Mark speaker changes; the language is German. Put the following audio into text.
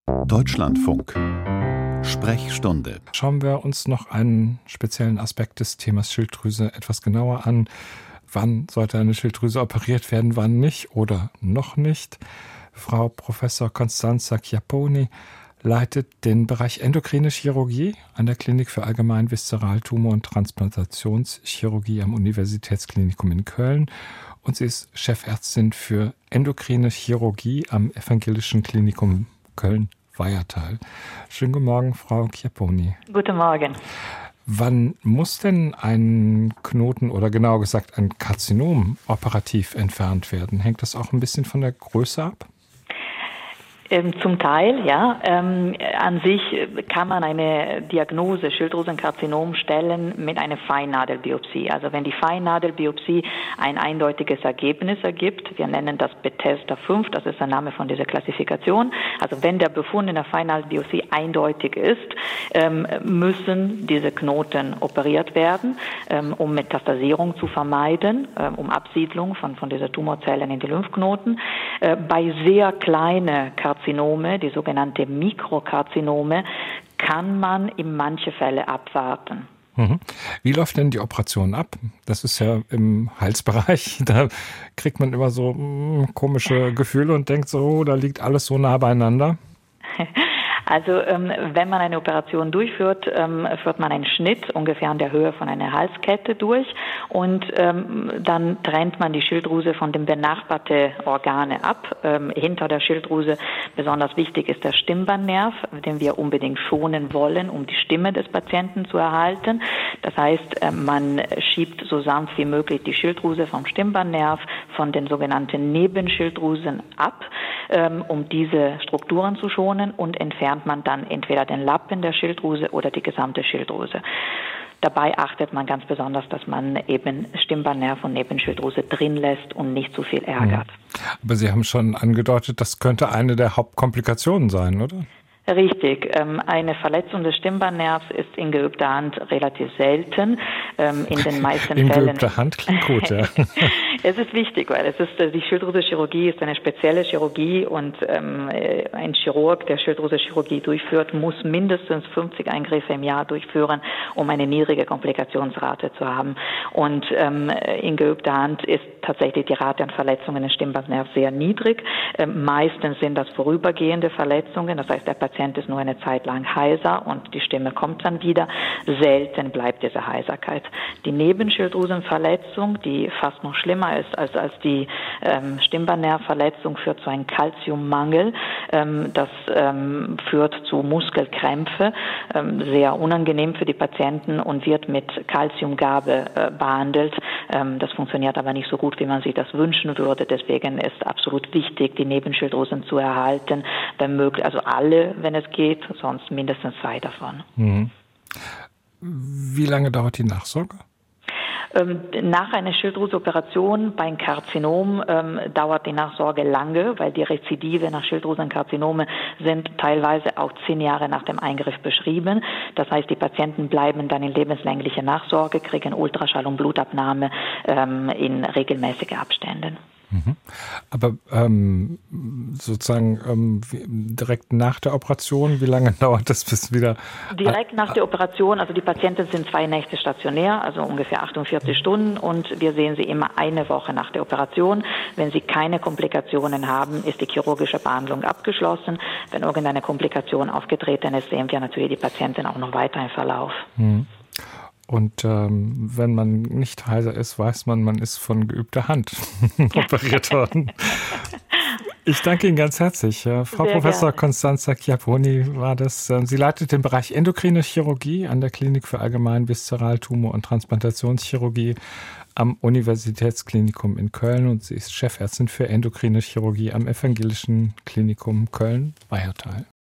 Speaker 1: Deutschlandfunk. Sprechstunde.
Speaker 2: Schauen wir uns noch einen speziellen Aspekt des Themas Schilddrüse etwas genauer an. Wann sollte eine Schilddrüse operiert werden, wann nicht oder noch nicht? Frau Professor Costanza Chiapponi leitet den Bereich Endokrine Chirurgie an der Klinik für Allgemein Viszeraltumor- und Transplantationschirurgie am Universitätsklinikum in Köln. Und sie ist Chefärztin für Endokrine Chirurgie am Evangelischen Klinikum Köln-Weiertal. Schönen guten Morgen, Frau Chiapponi.
Speaker 3: Guten Morgen.
Speaker 2: Wann muss denn ein Knoten oder genauer gesagt ein Karzinom operativ entfernt werden? Hängt das auch ein bisschen von der Größe ab?
Speaker 3: Zum Teil, ja. An sich kann man eine Diagnose Schilddrüsenkarzinom stellen mit einer Feinnadelbiopsie. Also wenn die Feinnadelbiopsie ein eindeutiges Ergebnis ergibt, wir nennen das Bethesda 5, das ist der Name von dieser Klassifikation. Also wenn der Befund in der Feinnadelbiopsie eindeutig ist, müssen diese Knoten operiert werden, um Metastasierung zu vermeiden, um Absiedlung von dieser Tumorzellen in die Lymphknoten. Bei sehr kleinen Karzinome, die sogenannte Mikrokarzinome, kann man in manche Fälle abwarten.
Speaker 2: Wie läuft denn die Operation ab? Das ist ja im Halsbereich, da kriegt man immer so komische Gefühle und denkt so, da liegt alles so nah beieinander.
Speaker 3: Also wenn man eine Operation durchführt, führt man einen Schnitt ungefähr an der Höhe von einer Halskette durch und dann trennt man die Schilddrüse von den benachbarten Organe ab. Hinter der Schilddrüse besonders wichtig ist der Stimmbandnerv, den wir unbedingt schonen wollen, um die Stimme des Patienten zu erhalten. Das heißt, man schiebt so sanft wie möglich die Schilddrüse vom Stimmbandnerv von den sogenannten Nebenschilddrüsen ab, um diese Strukturen zu schonen, und entfernt man dann entweder den Lappen der Schilddrüse oder die gesamte Schilddrüse. Dabei achtet man ganz besonders, dass man eben Stimmbandnerv und Nebenschilddrüse drin lässt und nicht zu viel ärgert.
Speaker 2: Aber Sie haben schon angedeutet, das könnte eine der Hauptkomplikationen sein, oder?
Speaker 3: Richtig. Eine Verletzung des Stimmbandnervs ist in geübter Hand relativ selten. In den meisten
Speaker 2: in
Speaker 3: Fällen.
Speaker 2: Geübter Hand klingt gut, ja.
Speaker 3: Es ist wichtig, weil die Schilddrüsenchirurgie ist eine spezielle Chirurgie und ein Chirurg, der Schilddrüsenchirurgie durchführt, muss mindestens 50 Eingriffe im Jahr durchführen, um eine niedrige Komplikationsrate zu haben. Und in geübter Hand ist tatsächlich die Rate an Verletzungen des Stimmbandnervs sehr niedrig. Meistens sind das vorübergehende Verletzungen, das heißt, der Patient ist nur eine Zeit lang heiser und die Stimme kommt dann wieder. Selten bleibt diese Heiserkeit. Die Nebenschilddrüsenverletzung, die fast noch schlimmer ist als die Stimmbandnervverletzung, führt zu einem Calciummangel. Das führt zu Muskelkrämpfe, sehr unangenehm für die Patienten und wird mit Calciumgabe behandelt. Das funktioniert aber nicht so gut, wie man sich das wünschen würde. Deswegen ist absolut wichtig, die Nebenschilddrüsen zu erhalten, wenn möglich, also alle, wenn es geht, sonst mindestens 2 davon.
Speaker 2: Wie lange dauert die Nachsorge?
Speaker 3: Nach einer Schilddrüseoperation beim Karzinom dauert die Nachsorge lange, weil die Rezidive nach Schilddrüsenkarzinome sind teilweise auch 10 Jahre nach dem Eingriff beschrieben. Das heißt, die Patienten bleiben dann in lebenslänglicher Nachsorge, kriegen Ultraschall und Blutabnahme in regelmäßigen Abständen.
Speaker 2: Aber sozusagen direkt nach der Operation, wie lange dauert das bis wieder?
Speaker 3: Direkt nach der Operation, also die Patienten sind 2 Nächte stationär, also ungefähr 48 Stunden, und wir sehen sie immer eine Woche nach der Operation. Wenn sie keine Komplikationen haben, ist die chirurgische Behandlung abgeschlossen. Wenn irgendeine Komplikation aufgetreten ist, sehen wir natürlich die Patienten auch noch weiter im Verlauf.
Speaker 2: Und wenn man nicht heiser ist, weiß man, man ist von geübter Hand operiert worden. Ich danke Ihnen ganz herzlich. Frau Professor Costanza Chiapponi war das. Sie leitet den Bereich Endokrine Chirurgie an der Klinik für Allgemein Viszeraltumor- und Transplantationschirurgie am Universitätsklinikum in Köln und sie ist Chefärztin für Endokrine Chirurgie am Evangelischen Klinikum Köln-Weiertal.